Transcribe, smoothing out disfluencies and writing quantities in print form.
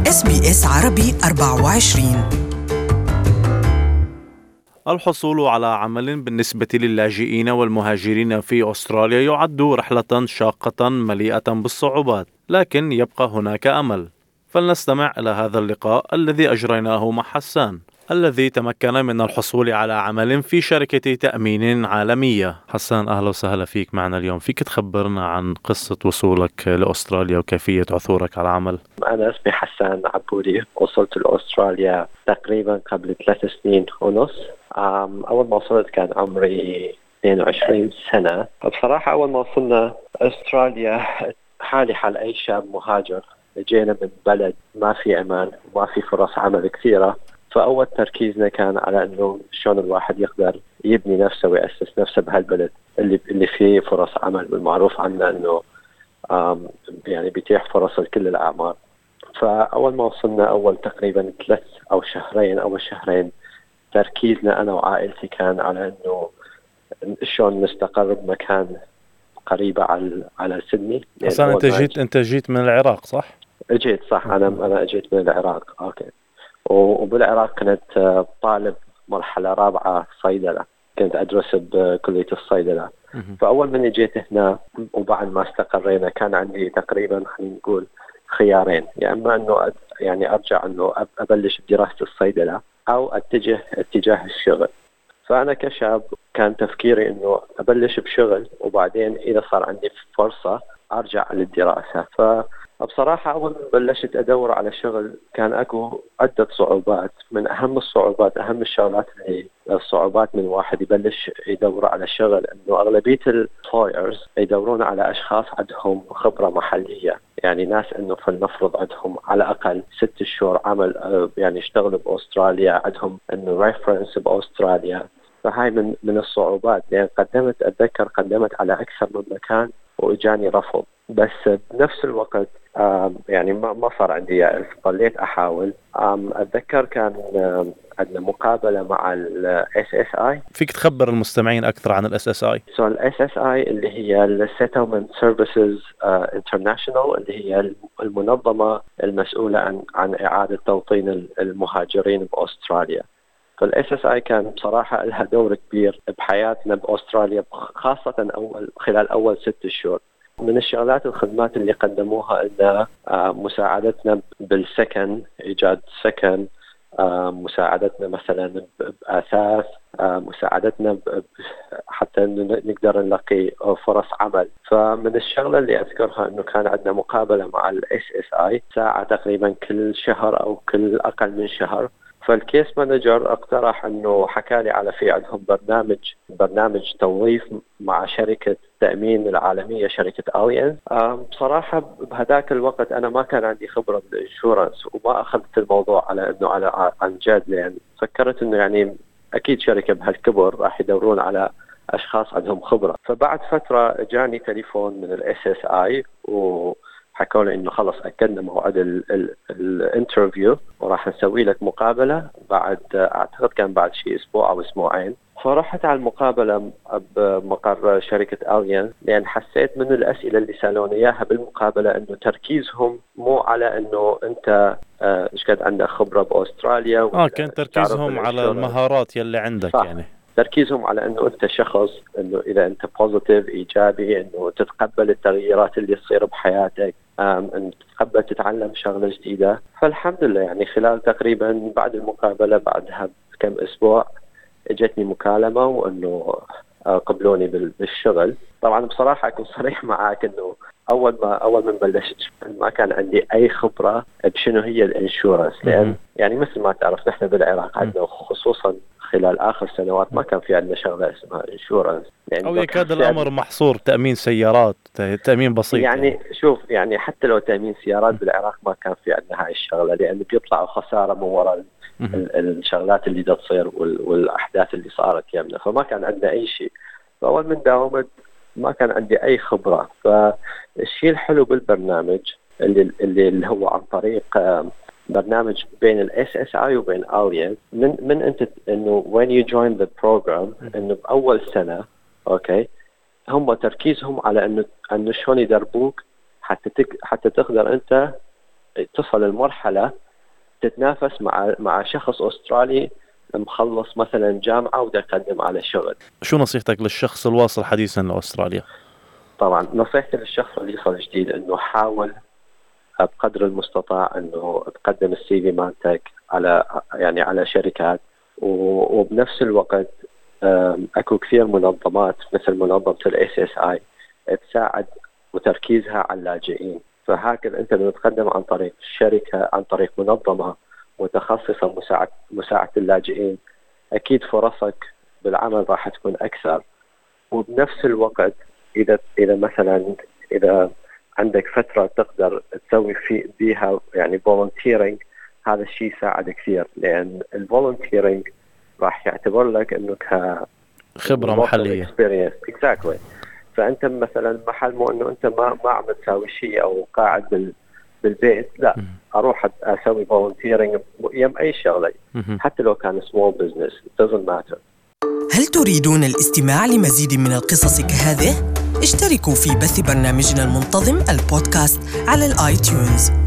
SBS عربي 24. الحصول على عمل بالنسبة للاجئين والمهاجرين في أستراليا يعد رحلة شاقة مليئة بالصعوبات، لكن يبقى هناك أمل. فلنستمع إلى هذا اللقاء الذي أجريناه مع حسان، الذي تمكن من الحصول على عمل في شركة تأمين عالمية. حسان، أهلا وسهلا فيك معنا اليوم. فيك تخبرنا عن قصة وصولك لأستراليا وكيفية عثورك على عمل؟ أنا اسمي حسان عبودي، وصلت لأستراليا تقريبا قبل 3 سنين ونص. أول ما وصلت كان عمري 22 سنة. بصراحة أول ما وصلنا أستراليا حالي حال أي شاب مهاجر، جينا من بلد ما في أمان وما في فرص عمل كثيرة. فأول تركيزنا كان على أنه شلون الواحد يقدر يبني نفسه ويأسس نفسه بهالبلد اللي فيه فرص عمل، والمعروف عنه أنه يعني بيتيح فرص لكل الأعمار. فأول ما وصلنا أول تقريبا 3 أو شهرين تركيزنا أنا وعائلتي كان على إنه شلون نستقر بمكان قريبة على سيدني. حسان، أنت جيت من العراق صح؟ جيت صح. أنا أجيت من العراق. أوكي. وبالعراق كنت طالب مرحلة رابعة صيدلة، كنت أدرس بكلية الصيدلة. فأول من جيت هنا وبعد ما استقرينا كان عندي تقريبا خلينا نقول خيارين، يا إما أنه يعني أرجع أنه أبلش بدراسة الصيدلة أو اتجاه الشغل. فأنا كشاب كان تفكيري أنه أبلش بشغل وبعدين إذا صار عندي فرصة أرجع للدراسة. فبصراحة أول ما بلشت أدور على شغل كان أكو عدة صعوبات. من أهم الشغلات الصعوبات من واحد يبلش يدور على شغل أنه أغلبية الemployers يدورون على أشخاص عندهم خبرة محلية، يعني ناس أنه فلنفرض عندهم على الأقل 6 شهور عمل، يعني اشتغلوا بأستراليا، عندهم أنه reference بأستراليا. فهاي من الصعوبات، لأن أتذكر قدمت على أكثر من مكان وإجاني رفض. بس بنفس الوقت يعني ما صار عندي يأس، ضليت أحاول. أتذكر كان عندنا مقابلة مع ال SSI. فيك تخبر المستمعين أكثر عن ال SSI؟ ال SSI اللي هي ال Settlement Services International، اللي هي المنظمة المسؤولة عن إعادة توطين المهاجرين بأستراليا. فال SSI كان بصراحة لها دور كبير بحياتنا بأستراليا، خاصة خلال أول 6 شهور. من الخدمات اللي قدموها إن مساعدتنا بالسكن، إيجاد سكن، مساعدتنا مثلا بأثاث، مساعدتنا حتى نقدر نلاقي فرص عمل. فمن الشغلة اللي أذكرها أنه كان عندنا مقابلة مع ال SSI ساعة تقريبا كل شهر أو كل أقل من شهر. فالكيس مانجر اقترح انه حكالي على في عندهم برنامج توظيف مع شركة تأمين العالمية، شركة أليانز. بصراحة بهذاك الوقت انا ما كان عندي خبرة بالانشورنس وما اخذت الموضوع على انه عن جد، لان فكرت انه يعني اكيد شركة بهالكبر راح يدورون على اشخاص عندهم خبرة. فبعد فترة جاني تليفون من ال SSI حكوا لي انه خلص اكدنا موعد الانترفيو وراح نسوي لك مقابله بعد، اعتقد كان بعد شيء اسبوع او اسبوعين. فرحت على المقابله بمقر شركه أليانز، لان حسيت من الاسئله اللي سالوني اياها بالمقابله انه تركيزهم مو على انه انت ايش قد عندك خبره باستراليا. كان تركيزهم على المهارات يلي عندك. صح. يعني تركيزهم على انه انت شخص، انه اذا انت بوزيتيف ايجابي، انه تتقبل التغييرات اللي تصير بحياتك، ان تتقبل تتعلم شغله جديده. فالحمد لله يعني خلال تقريبا بعد المقابله بعدها بكم اسبوع اجتني مكالمه وانه قبلوني بالشغل. طبعا بصراحه اكون صريح معاك انه اول ما بلشت ما كان عندي اي خبره بشنو هي الانشورنس، لان يعني مثل ما تعرف نحن بالعراق عندنا خصوصا خلال آخر سنوات ما كان في عندنا شغلة اسمها إنشورنس، يعني أو يكاد الأمر محصور، تأمين سيارات، تأمين بسيط. يعني شوف، يعني حتى لو تأمين سيارات بالعراق ما كان في عندنا هاي الشغلة، لأن بيطلعوا خسارة من وراء الشغلات اللي دا تصير والأحداث اللي صارت يمنا. فما كان عندنا أي شيء. فأول من داومت ما كان عندي أي خبرة. فالشيء الحلو بالبرنامج اللي هو عن طريق برنامج بين ال SSI وبين أليانز، من أنت إنه when you join the program إنه بأول سنة أوكي هم تركيزهم على إنه شلون يدربوك حتى تقدر أنت تصل المرحلة تتنافس مع شخص أسترالي مخلص مثلا جامعة وده يقدم على شغل. شو نصيحتك للشخص الواصل حديثا لأستراليا؟ طبعا نصيحتي للشخص اللي يصل جديد انه حاول بقدر المستطاع انه تقدم السي في مالتك على شركات، وبنفس الوقت اكو كثير منظمات مثل منظمة SSI تساعد وتركيزها على اللاجئين. فهكذا انت لما تقدم عن طريق شركة، عن طريق منظمة متخصصة مساعدة اللاجئين، اكيد فرصك بالعمل راح تكون اكثر. وبنفس الوقت اذا مثلا اذا عندك فترة تقدر تسوي بيها يعني volunteering، هذا الشيء يساعد كثير، لأن الvolunteering راح يعتبر لك إنه خبرة محلية. Exactly. فأنت مثلا محل مو إنه أنت ما عم تسوي شيء أو قاعد بالبيت، لا أروح أسوي volunteering يم أي شغلة، حتى لو كان small business it doesn't matter. هل تريدون الاستماع لمزيد من القصص كهذه؟ اشتركوا في بث برنامجنا المنتظم البودكاست على الآيتيونز.